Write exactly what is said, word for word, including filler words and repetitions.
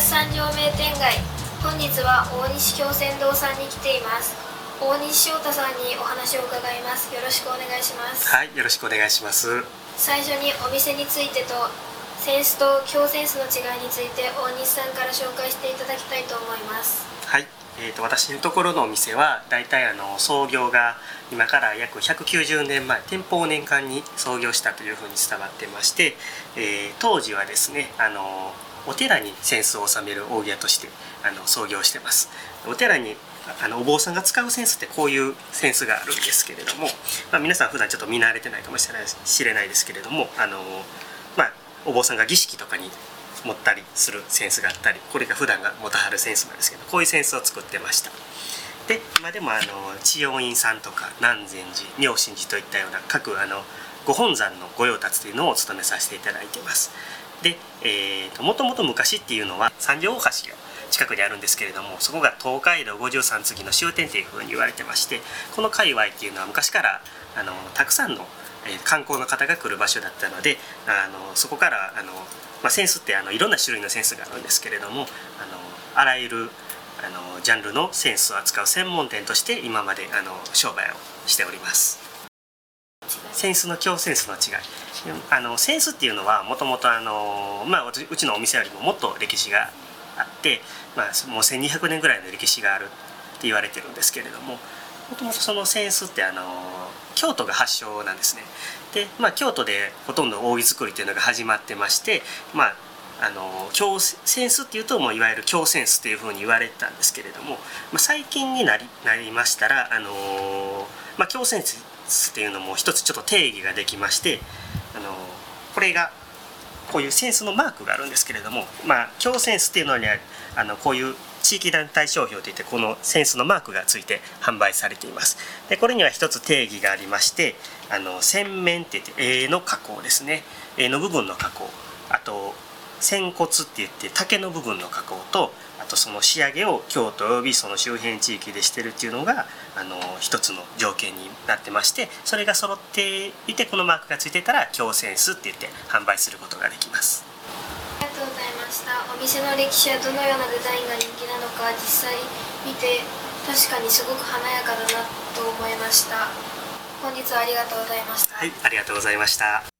三条名店街。本日は大西京泉堂さんに来ています。大西翔太さんにお話を伺います。よろしくお願いします。 はい、よろしくお願いします。 最初にお店についてと扇子と京扇子の違いについて大西さんから紹介していただきたいと思います。 はい、えー、と私のところのお店はだいたいあの創業が今から約ひゃくきゅうじゅうねんまえ、天保年間に創業したというふうに伝わってまして、えー、当時はですねあのお寺に扇子を納める扇屋としてあの創業してます。お寺にあのお坊さんが使う扇子ってこういう扇子があるんですけれども、まあ、皆さん普段ちょっと見慣れてないかもしれないですけれども、あの、まあ、お坊さんが儀式とかに持ったりする扇子があったり、これが普段が持たはる扇子なんですけど、こういう扇子を作ってました。で今でもあの知恩院さんとか南禅寺、妙心寺といったような各あのご本山の御用達というのを務めさせていただいています。で、えーと、もともと昔っていうのは三条大橋が近くにあるんですけれども、そこが東海道ごじゅうさん次の終点というふうに言われてまして、この界隈っていうのは昔からあのたくさんの観光の方が来る場所だったので、あのそこからあの、まあ、扇子ってあのいろんな種類の扇子があるんですけれども、あのあらゆるあのジャンルの扇子を扱う専門店として今まであの商売をしております。扇子の京扇子の違い、あの扇子っていうのはもともとうちのお店よりももっと歴史があって、まあ、もうせんにひゃくねんぐらいの歴史があるって言われてるんですけれども、もともとその扇子ってあの京都が発祥なんですね。で、まあ、京都でほとんど扇作りというのが始まってまして、まああの京扇子っていうともういわゆる京扇子っていうふうに言われてたんですけれども、まあ、最近になりなりましたら、あのまあ、京扇子っていうのも一つちょっと定義ができまして、あのこれがこういう扇子のマークがあるんですけれども、まあ、京扇子っていうのにはあのこういう地域団体商標といってこの扇子のマークがついて販売されています。でこれには一つ定義がありまして、あの扇面っていって柄の加工ですね、柄の部分の加工、あと扇骨って言って竹の部分の加工と、あとその仕上げを京都およびその周辺地域でしてるっていうのがあの一つの条件になってまして、それが揃っていてこのマークがついてたら京扇子って言って販売することができます。 ありがとうございました。お店の歴史やどのようなデザインが人気なのか実際見て確かにすごく華やかだなと思いました。本日はありがとうございました。 はい、ありがとうございました。